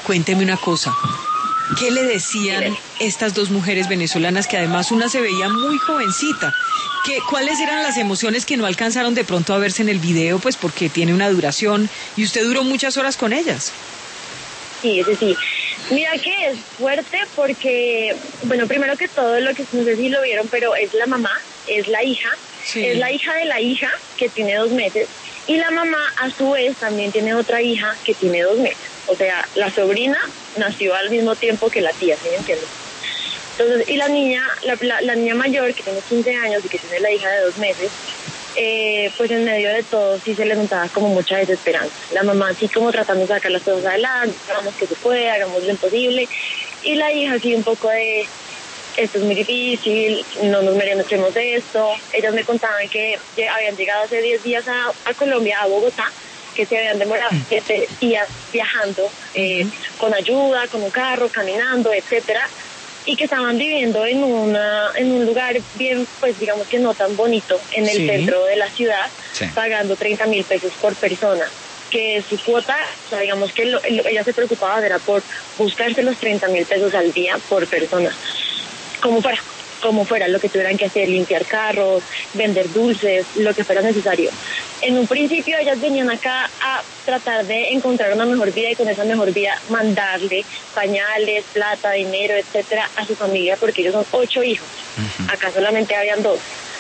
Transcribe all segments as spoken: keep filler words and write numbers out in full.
Cuénteme una cosa. ¿Qué le decían estas dos mujeres venezolanas, que además una se veía muy jovencita? ¿Qué, ¿Cuáles eran las emociones que no alcanzaron de pronto a verse en el video? Pues porque tiene una duración y usted duró muchas horas con ellas. Sí, sí, sí. Mira que es fuerte porque, bueno, primero que todo, lo que no sé si lo vieron, pero es la mamá, es la hija, sí. Es la hija de la hija que tiene dos meses y la mamá a su vez también tiene otra hija que tiene dos meses. O sea, la sobrina nació al mismo tiempo que la tía, ¿sí me entiendes? Entonces, y la niña, la, la, la niña mayor que tiene quince años y que tiene la hija de dos meses, eh, pues en medio de todo sí se le notaba como mucha desesperanza. La mamá así como tratando de sacar las cosas adelante, hagamos que se puede, hagamos lo imposible, y la hija así un poco de, esto es muy difícil, no nos merecemos de esto. Ellas me contaban que habían llegado hace diez días a, a Colombia, a Bogotá, que se habían demorado siete días viajando, eh, con ayuda, con un carro, caminando, etcétera, y que estaban viviendo en una en un lugar bien, pues digamos que no tan bonito, en el sí. centro de la ciudad, sí. pagando treinta mil pesos por persona, que su cuota, o sea, digamos que lo, lo, ella se preocupaba era por buscarse los treinta mil pesos al día por persona, como fuera, como fuera lo que tuvieran que hacer, limpiar carros, vender dulces, lo que fuera necesario. En un principio ellas venían acá a tratar de encontrar una mejor vida y con esa mejor vida mandarle pañales, plata, dinero, etcétera, a su familia, porque ellos son ocho hijos. Uh-huh. Acá solamente habían dos.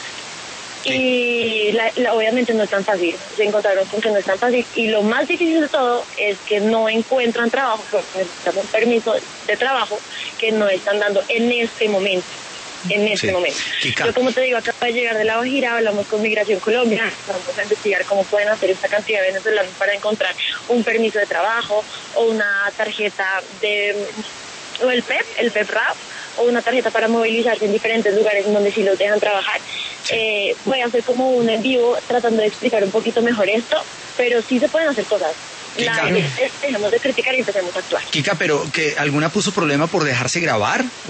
Sí. Y la, la, obviamente no es tan fácil, se encontraron con que no es tan fácil, y lo más difícil de todo es que no encuentran trabajo, porque necesitan un permiso de trabajo que no están dando en este momento. En este sí. momento. Kika. Yo, como te digo, acabo de llegar de La Guajira, hablamos con Migración Colombia, vamos a investigar cómo pueden hacer esta cantidad de venezolanos para encontrar un permiso de trabajo o una tarjeta de, o el P E P, el P E P RAP, o una tarjeta para movilizarse en diferentes lugares en donde sí los dejan trabajar. Sí. Eh, voy a hacer como un en vivo tratando de explicar un poquito mejor esto, pero sí se pueden hacer cosas. La, dejemos de criticar y empecemos a actuar. Kika, pero que alguna puso problema por dejarse grabar